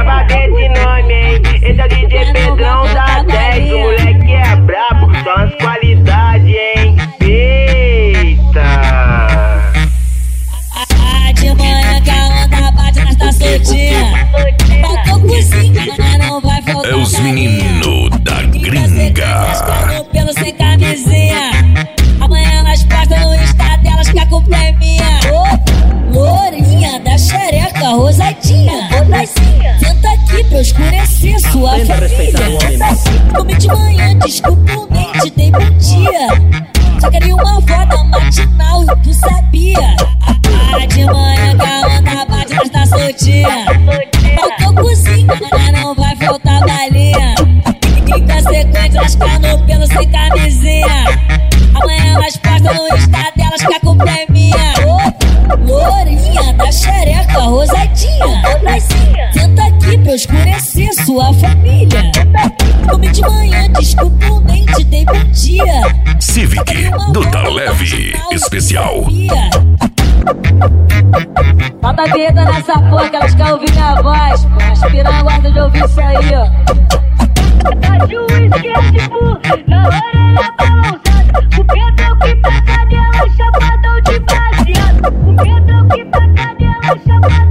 chama desse nome, hein? Esse é o DJ Pedrão da 10. O moleque é brabo, só as qualidades, hein? Eita! De manhã que a onda bate, nós tá soltinha. Faltou cozinha, não vai faltar. É os meninos da gringa. Pelo sem camisinha. Amanhã nós postam no Insta delas que a culpa é minha. Lourinha da xereca, rosadinha. Senta aqui pra escurecer sua família. Comi de manhã, desculpa o nem te dei bom dia. Só queria uma foto matinal, tu sabia? De manhã que a onda bate, nós tá soltinha. Faltou cozinha, não vai faltar balinha. Fica sequente, lascando pelo sem camisinha. Amanhã nós postam no Insta delas que a culpa é minha. Lourinha da xereca, rosadinha. Senta aqui pra escurecer sua família. Comi de manhã, desculpa nem te dei bom dia. Civic do Tá Leve Especial. Bota a vinheta nessa porra que elas querem ouvir minha voz. As piranhas gostam de ouvir isso aí, ó. Bate o esquete na orelha balançada. O Pedrão que passa dela, chapadão de baseado. O Pedrão que passa dela, chapadão.